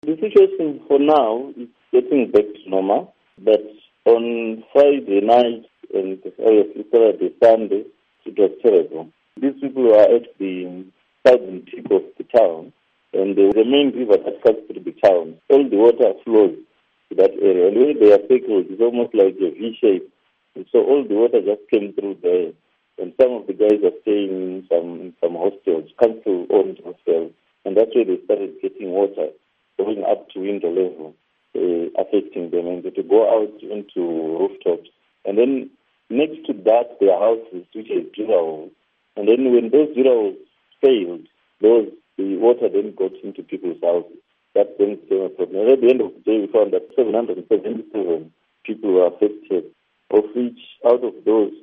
The situation for now is getting back to normal, but on Friday night and obviously Saturday, Sunday, it was terrible. These people are at the southern tip of the town, and the main river that cuts through the town. All the water flows to that area, and where they are circled, it's almost like a V shape. And so all the water just came through there, and some of the guys are staying in some hostels, council-owned hostels, and that's where they started getting water going up to window level, affecting them, and they had to go out into rooftops. And then next to that, there are houses which are zero. And then when those zeros failed, the water then got into people's houses. That then became a problem. And at the end of the day, we found that 777 people were affected, of which out of those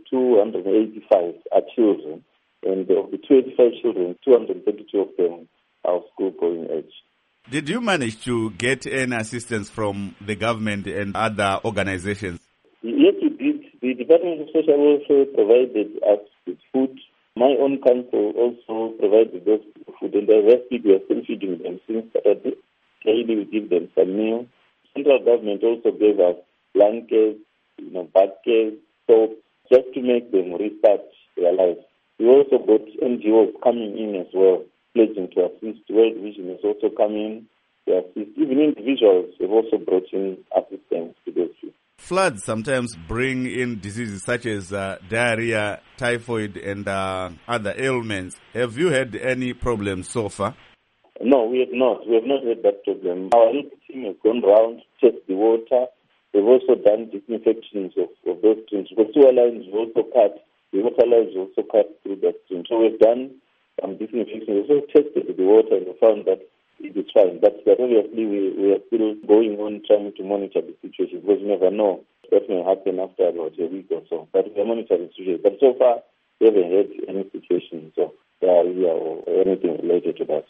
285 are children. And of the 285 children, 232 of them are school-going age. Did you manage to get any assistance from the government and other organizations? Yes, we did. The Department of Social Welfare provided us with food. My own council also provided those food, and the rest we are still feeding them since Saturday. Daily we give them some meal. Central government also gave us blankets, buckets, soap, just to make them restart their lives. We also got NGOs coming in as well, pledging to assist. World Vision is also coming to assist. Even individuals have also brought in assistance to those people. Floods sometimes bring in diseases such as diarrhea, typhoid, and other ailments. Have you had any problems so far? No, we have not. We have not had that problem. Our health team has gone round to test the water. They've also done disinfections of those streams. The sewer lines were also cut. The water lines were also cut through that stream. So we've done some disinfection. We also tested the water and we found that it is fine. But obviously we are still going on trying to monitor the situation because you never know what may happen after about a week or so. But we are monitoring the situation. But so far, we haven't had any situation, so diarrhea or anything related to that.